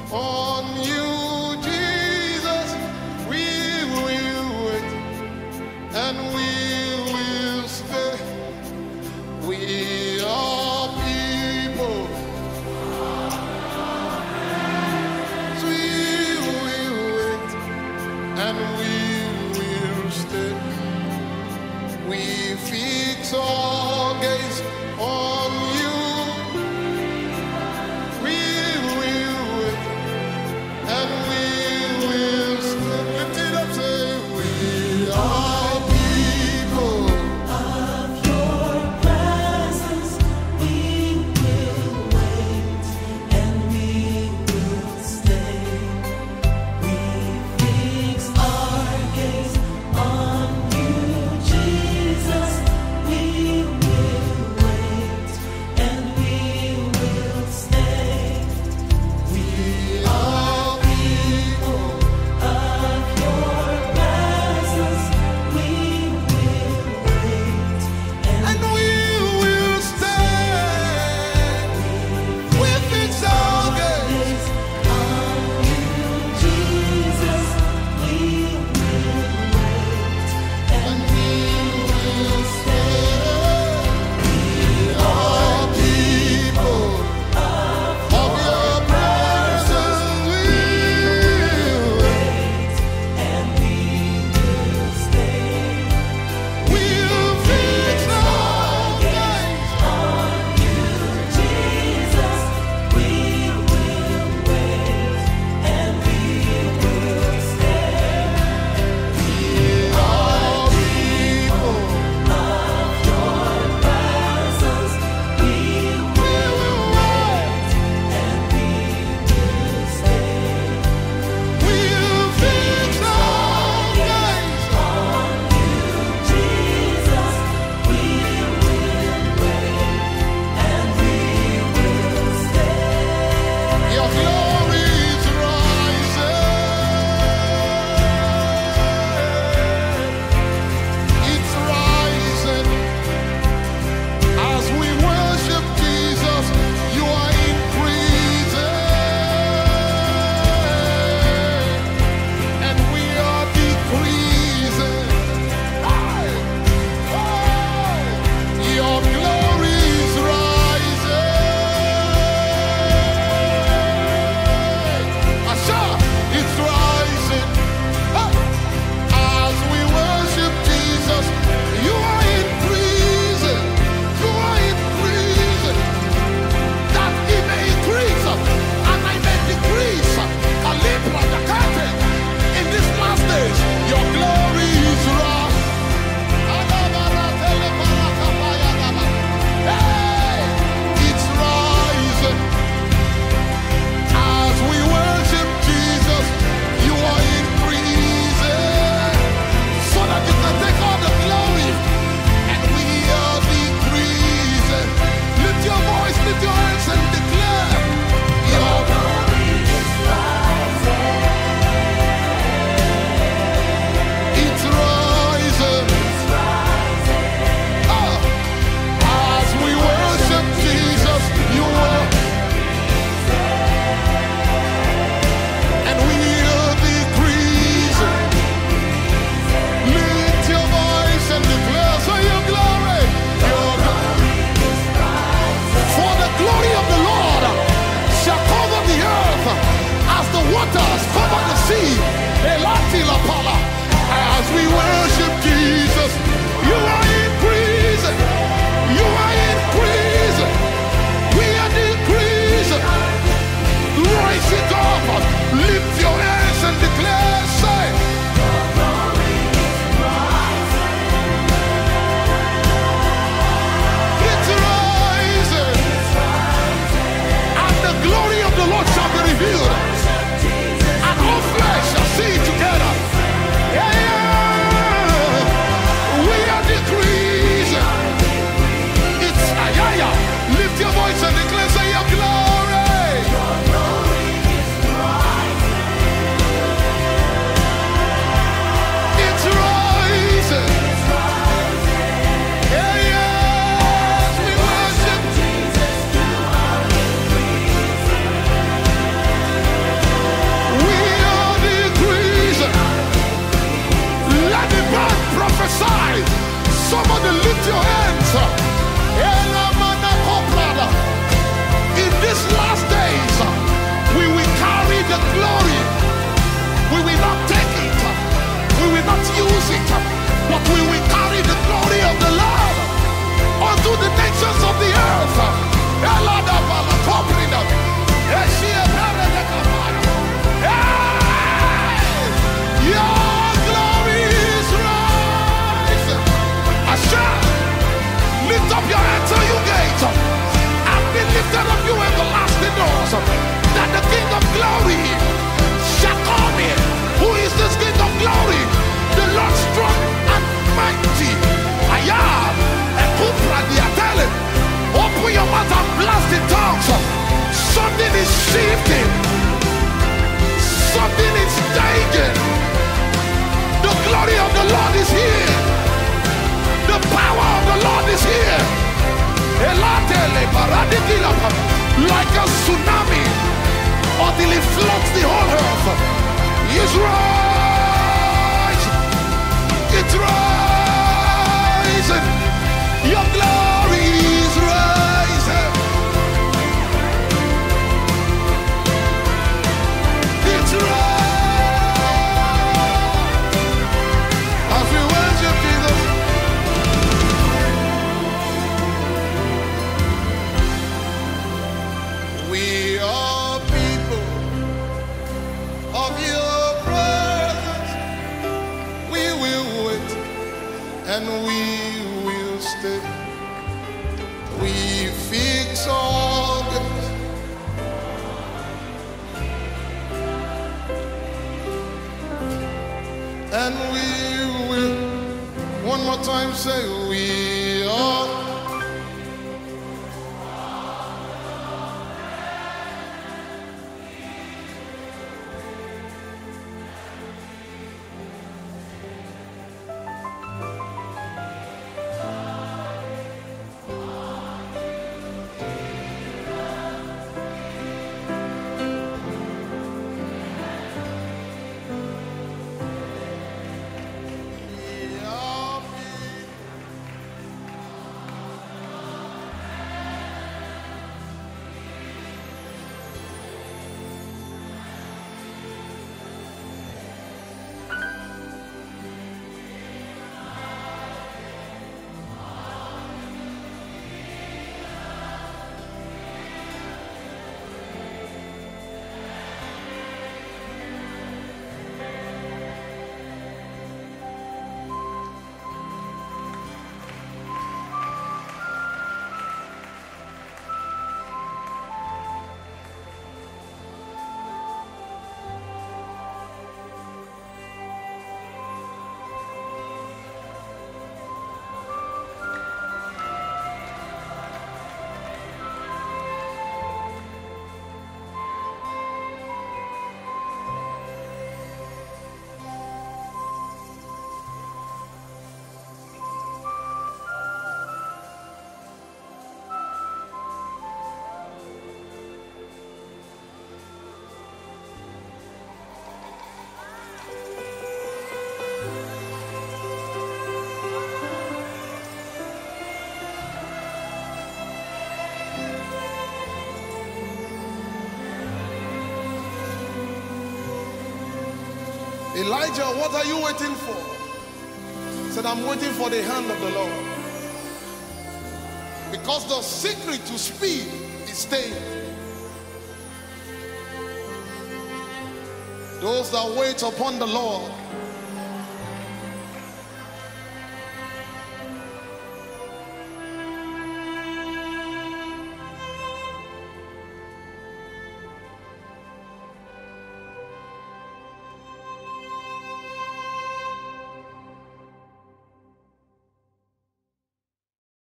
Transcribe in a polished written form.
on you, Jesus. We will wait and we will stay. We are people. We will wait and we will stay. We fix our gaze on you. We will wait till he floods the whole earth. It's rising. It's rising. Your glory is rising. It's rising. As we worship Jesus. We are people of your presence. We will wait and we will stay. We fix our gaze and we will. One more time, say we are. Elijah, what are you waiting for? He said, I'm waiting for the hand of the Lord. Because the secret to speed is staying. Those that wait upon the Lord